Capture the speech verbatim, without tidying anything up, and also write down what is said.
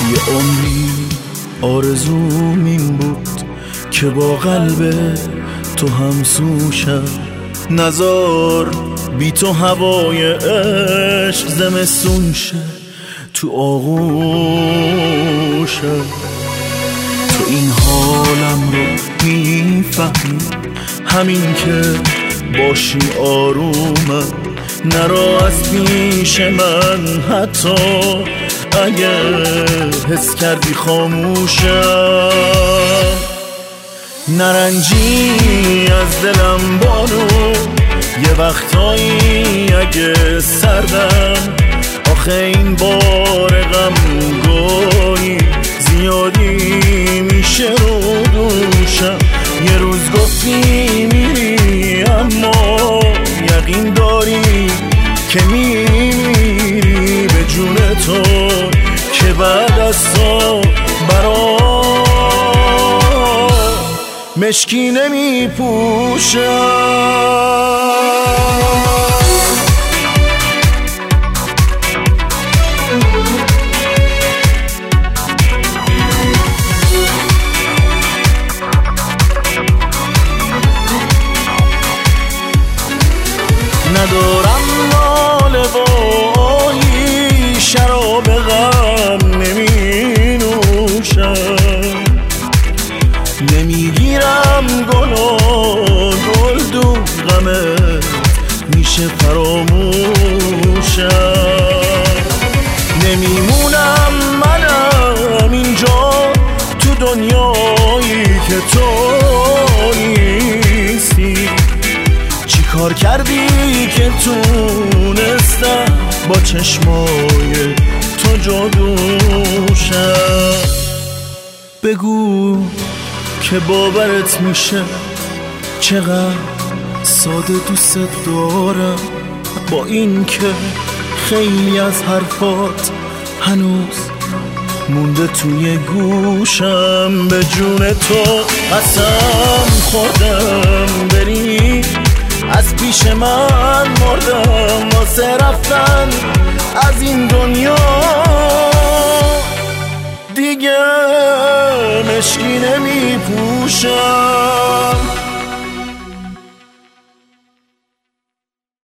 یه عمری آرزوم این بود که با قلب تو همسوشم، نزار بی تو هوای عشق زمستون شه تو آغوشم. تو این حالم رو میفهمی، همین که باشی آرومم، نرا از پیش من حتی اگه حس کردی خاموشم. نرنجی از دلم بانو، یه وقتایی اگه سردم، آخه این بار غم گاهی زیادی میشه رو دوشم. یه روز گفتی میری اما یقین داری که میری به جون تو، که بعد از تو برا مشکی نمی پوشم. ندارم ناله وایی، شراب غم نمی نوشم، نمیگیرم گل و گل دو غمت میشه فراموشم. نمیمونم منم اینجا تو دنیایی که تو نیستی، چی کار کردی که تونستم با چشمای تو جادوشم. بگو که باورت میشه چقدر ساده دوست دارم، با این که خیلی از حرفات هنوز مونده توی گوشم. به جون تو قسم خوردم بری، از پیش من مردم واسه رفتن از این دنیا، دیگه مشکی نمی پوشم.